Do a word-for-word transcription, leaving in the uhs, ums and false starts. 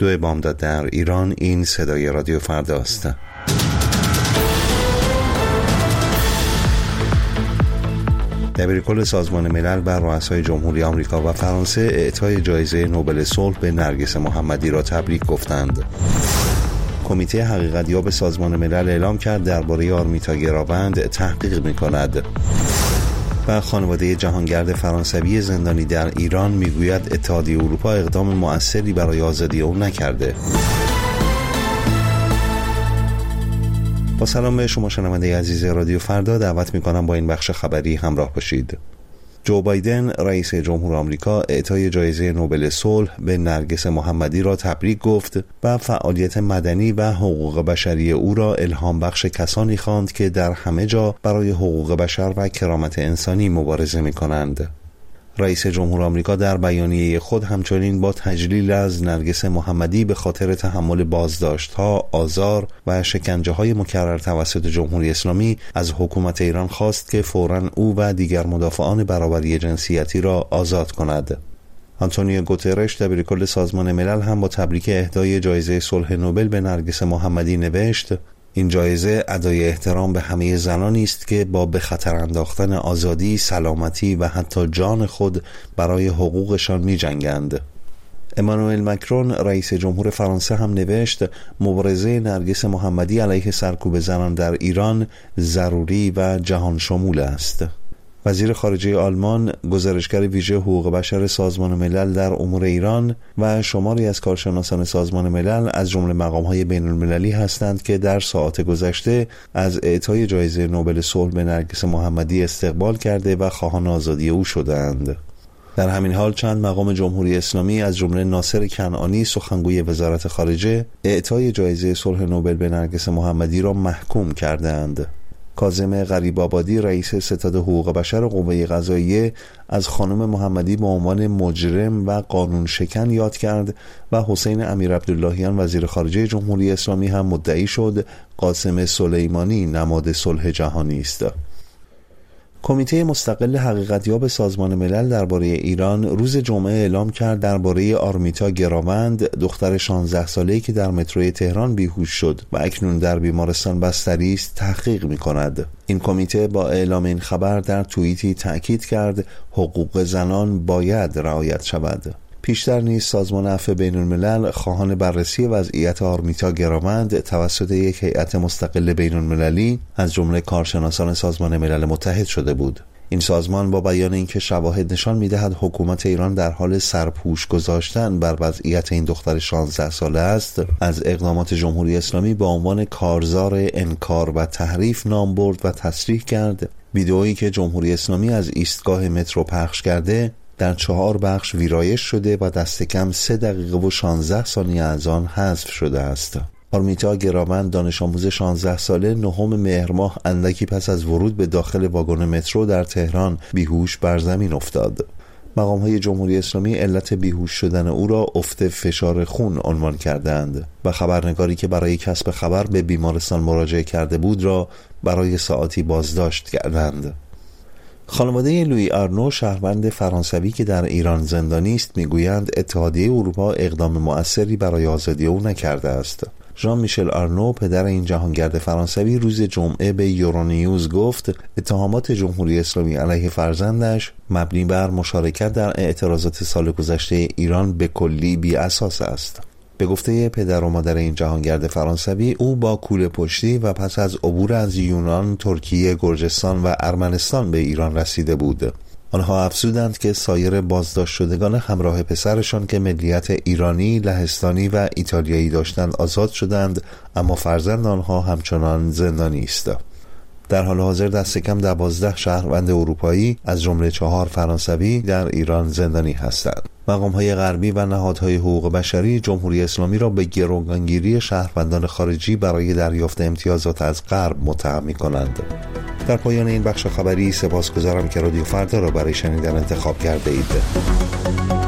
دو بامداد در ایران. این صدای رادیو فردا است. دبیرکل سازمان ملل بر رؤسای جمهوری آمریکا و فرانسه اعطای جایزه نوبل صلح به نرگس محمدی را تبریک گفتند. کمیته حقیقتیاب سازمان ملل اعلام کرد درباره آرمیتا گراوند تحقیق می‌کند. و خانواده جهانگرد فرانسوی زندانی در ایران میگوید اتحادیه اروپا اقدام مؤثری برای آزادی او نکرده. با سلام به شما شنونده عزیز رادیو فردا، دعوت میکنم با این بخش خبری همراه باشید. جو بایدن رئیس جمهور آمریکا اعطای جایزه نوبل صلح به نرگس محمدی را تبریک گفت و فعالیت مدنی و حقوق بشری او را الهام بخش کسانی خواند که در همه جا برای حقوق بشر و کرامت انسانی مبارزه می‌کنند. رئیس جمهور آمریکا در بیانیه خود همچنین با تجلیل از نرگس محمدی به خاطر تحمل بازداشت‌ها، آزار و شکنجه‌های مکرر توسط جمهوری اسلامی از حکومت ایران خواست که فوراً او و دیگر مدافعان برابری جنسیتی را آزاد کند. آنتونیو گوترش دبیرکل سازمان ملل هم با تبریک اهدای جایزه صلح نوبل به نرگس محمدی نوشت: این جایزه ادای احترام به همه زنانی است که با به خطر انداختن آزادی، سلامتی و حتی جان خود برای حقوقشان می جنگند. امانوئل مکرون رئیس جمهور فرانسه هم نوشت مبارزه نرگس محمدی علیه سرکوب زنان در ایران ضروری و جهان شمول است. وزیر خارجه آلمان، گزارشگر ویژه حقوق بشر سازمان ملل در امور ایران و شماری از کارشناسان سازمان ملل از جمله مقام‌های بین‌المللی هستند که در ساعات گذشته از اعطای جایزه نوبل صلح به نرگس محمدی استقبال کرده و خواهان آزادی او شدند. در همین حال چند مقام جمهوری اسلامی از جمله ناصر کنعانی سخنگوی وزارت خارجه اعطای جایزه صلح نوبل به نرگس محمدی را محکوم کردند. کاظم غریب‌آبادی رئیس ستاد حقوق بشر قوه قضاییه از خانم محمدی به عنوان مجرم و قانون شکن یاد کرد و حسین امیرعبداللهیان وزیر خارجه جمهوری اسلامی هم مدعی شد قاسم سلیمانی نماد صلح جهانی است. کمیته مستقل حقیقتیاب سازمان ملل درباره ایران روز جمعه اعلام کرد درباره آرمیتا گراوند، دختر شانزده ساله‌ای که در متروی تهران بیهوش شد و اکنون در بیمارستان بستری است، تحقیق می‌کند. این کمیته با اعلام این خبر در توییتی تأکید کرد حقوق زنان باید رعایت شود. پیشتر نیز سازمان عفو بین الملل خواهان بررسی وضعیت آرمیتا گراوند توسط یک هیئت مستقل بین المللی از جمله کارشناسان سازمان ملل متحد شده بود. این سازمان با بیان اینکه شواهد نشان می‌دهد حکومت ایران در حال سرپوش گذاشتن بر وضعیت این دختر شانزده ساله است، از اقدامات جمهوری اسلامی به عنوان کارزار انکار و تحریف نام برد و تصریح کرد ویدئویی که جمهوری اسلامی از ایستگاه مترو پخش کرده در چهار بخش ویرایش شده و دست کم سه دقیقه و شانزده ثانیه از آن حذف شده است. آرمیتا گراوند دانش آموز شانزده ساله نهم مهر ماه اندکی پس از ورود به داخل واگن مترو در تهران بیهوش بر زمین افتاد. مقام‌های جمهوری اسلامی علت بیهوش شدن او را افت فشار خون عنوان کردند و خبرنگاری که برای کسب خبر به بیمارستان مراجعه کرده بود را برای ساعاتی بازداشت کردند. خانواده لویی آرنو شهروند فرانسوی که در ایران زندانی است میگویند اتحادیه اروپا اقدام مؤثری برای آزادی او نکرده است. ژان میشل آرنو پدر این جهانگرد فرانسوی روز جمعه به یورونیوز گفت اتهامات جمهوری اسلامی علیه فرزندش مبنی بر مشارکت در اعتراضات سال گذشته ایران به کلی بی اساس است. به گفته پدر و مادر این جهانگرد فرانسوی، او با کوله پشتی و پس از عبور از یونان، ترکیه، گرجستان و ارمنستان به ایران رسیده بود. آنها افزودند که سایر بازداشت شدگان همراه پسرشان که ملیت ایرانی، لهستانی و ایتالیایی داشتند آزاد شدند، اما فرزند آنها همچنان زندانی است. در حال حاضر دست کم دوازده شهروند اروپایی از جمله چهار فرانسوی در ایران زندانی هستند. مقام‌های غربی و نهادهای حقوق بشری جمهوری اسلامی را به گروگانگیری شهروندان خارجی برای دریافت امتیازات از غرب متهم می‌کنند. در پایان این بخش خبری سپاسگزارم که رادیو فردا را برای شنیدن انتخاب کرده اید.